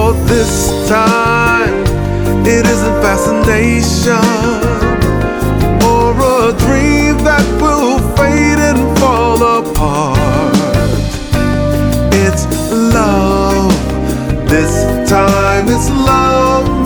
For this time, it isn't fascination or a dream that will fade and fall apart. It's love. This time it's love.